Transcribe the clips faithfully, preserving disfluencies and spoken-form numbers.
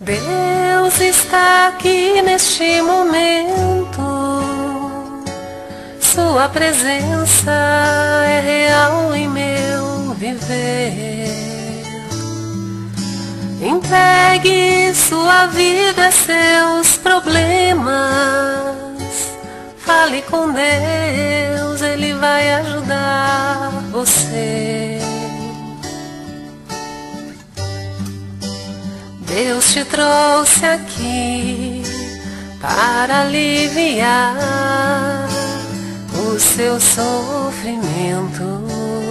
Deus está aqui neste momento. Sua presença é real em meu viver. Entregue sua vida, seus problemas. Fale com Deus, Ele vai ajudar você. Deus te trouxe aqui para aliviar o seu sofrimento.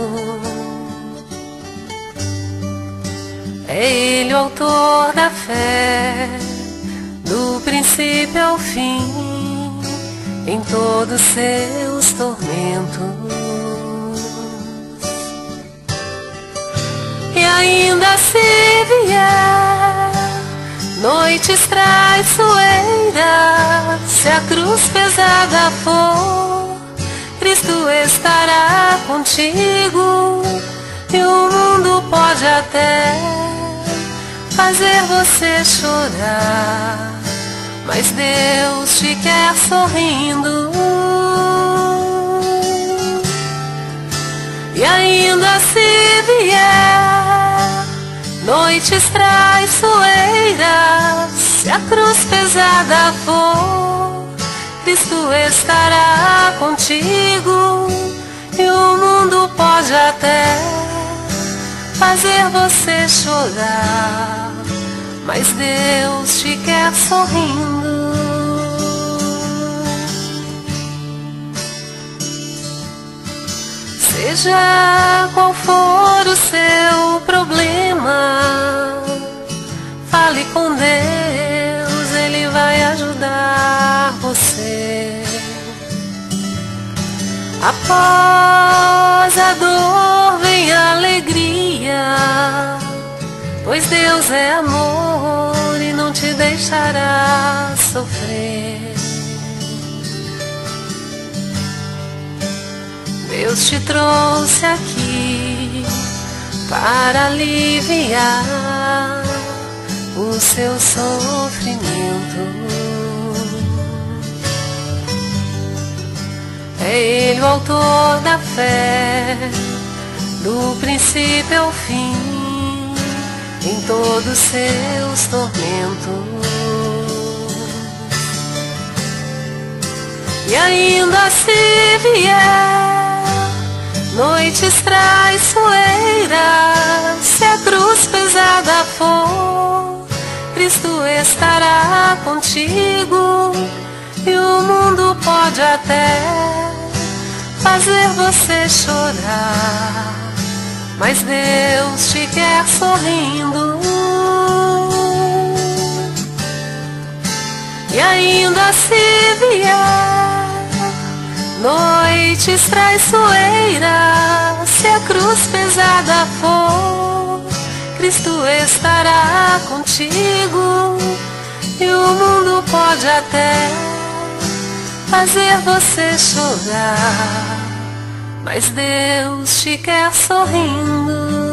É Ele o autor da fé, do princípio ao fim, em todos seus tormentos. E ainda se vier noites traiçoeiras, se a cruz pesada for, Cristo estará contigo. E o mundo pode até fazer você chorar, mas Deus te quer sorrindo. E ainda se vier noites traiçoeiras, se a cruz pesada for, Cristo estará contigo. E o mundo pode até fazer você chorar, mas Deus te quer sorrindo. Seja qual for o seu problema, fale com Deus, Ele vai ajudar você. Após a dor vem a alegria, pois Deus é amor e não te deixará sofrer. Deus te trouxe aqui para aliviar o seu sofrimento. É Ele o autor da fé, do princípio ao fim, em todos seus tormentos. E ainda se vier noites traiçoeiras, se a cruz pesada for, Cristo estará contigo. E o mundo pode até fazer você chorar, mas Deus te quer sorrindo. E ainda se vier noites traiçoeiras, se a cruz pesada for, Cristo estará contigo. E o mundo pode até fazer você chorar, mas Deus te quer sorrindo.